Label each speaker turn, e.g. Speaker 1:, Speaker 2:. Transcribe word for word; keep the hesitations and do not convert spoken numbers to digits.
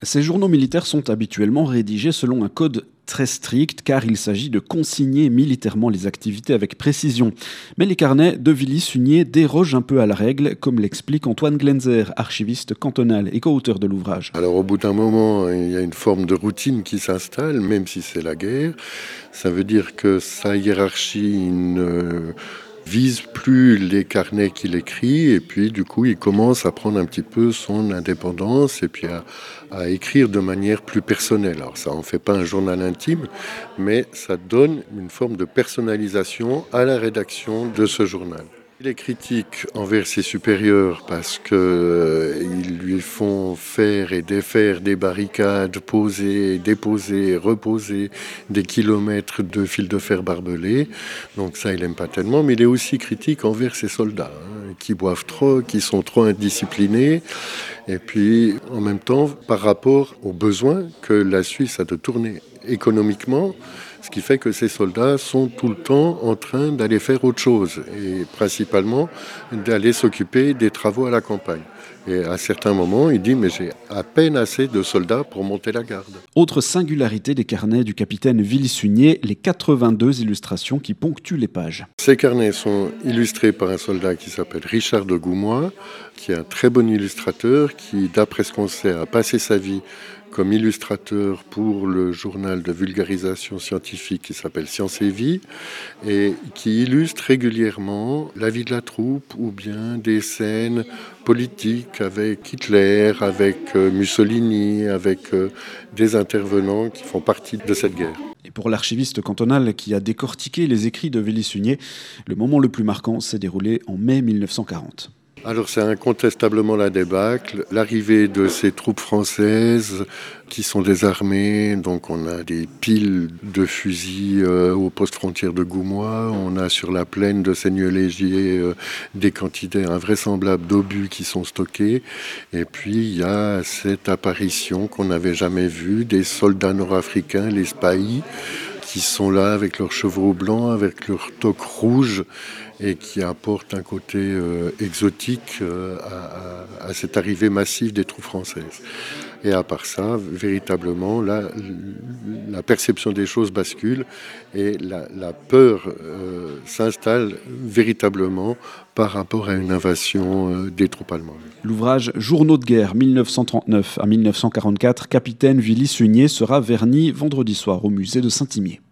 Speaker 1: Ces journaux militaires sont habituellement rédigés selon un code très strict car il s'agit de consigner militairement les activités avec précision. Mais les carnets de Villy-Sugné dérogent un peu à la règle, comme l'explique Antoine Glenzer, archiviste cantonal et co-auteur de l'ouvrage.
Speaker 2: Alors au bout d'un moment, il y a une forme de routine qui s'installe, même si c'est la guerre. Ça veut dire que sa hiérarchie ne vise plus les carnets qu'il écrit, et puis du coup il commence à prendre un petit peu son indépendance et puis à, à écrire de manière plus personnelle. Alors ça en fait pas un journal intime, mais ça donne une forme de personnalisation à la rédaction de ce journal. Il est critique envers ses supérieurs parce qu'ils euh, lui font faire et défaire des barricades, poser, déposer, reposer des kilomètres de fil de fer barbelés. Donc ça, il n'aime pas tellement. Mais il est aussi critique envers ses soldats, hein, qui boivent trop, qui sont trop indisciplinés. Et puis, en même temps, par rapport aux besoins que la Suisse a de tourner économiquement, ce qui fait que ces soldats sont tout le temps en train d'aller faire autre chose, et principalement d'aller s'occuper des travaux à la campagne. Et à certains moments, il dit « mais j'ai à peine assez de soldats pour monter la garde ».
Speaker 1: Autre singularité des carnets du capitaine Villy-Sugné, les quatre-vingt-deux illustrations qui ponctuent les pages.
Speaker 2: Ces carnets sont illustrés par un soldat qui s'appelle Richard de Goumois, qui est un très bon illustrateur, qui, d'après ce qu'on sait, a passé sa vie comme illustrateur pour le journal de vulgarisation scientifique qui s'appelle Science et Vie, et qui illustre régulièrement la vie de la troupe ou bien des scènes politiques avec Hitler, avec Mussolini, avec des intervenants qui font partie de cette guerre.
Speaker 1: Et pour l'archiviste cantonal qui a décortiqué les écrits de Villy-Sugné, le moment le plus marquant s'est déroulé en mai mille neuf cent quarante.
Speaker 2: Alors c'est incontestablement la débâcle, l'arrivée de ces troupes françaises qui sont désarmées, donc on a des piles de fusils euh, au poste frontière de Goumois, on a sur la plaine de Seigneux-Légier euh, des quantités invraisemblables d'obus qui sont stockés, et puis il y a cette apparition qu'on n'avait jamais vue des soldats nord-africains, les Spahis, qui sont là avec leurs chevaux blancs, avec leurs toques rouges, et qui apportent un côté euh, exotique euh, à, à, à cette arrivée massive des troupes françaises. Et à part ça, véritablement, la, la perception des choses bascule et la, la peur euh, s'installe véritablement par rapport à une invasion euh, des troupes allemandes.
Speaker 1: L'ouvrage Journaux de guerre mille neuf cent trente-neuf à mille neuf cent quarante-quatre, capitaine Villy-Sugné, sera verni vendredi soir au musée de Saint-Imier.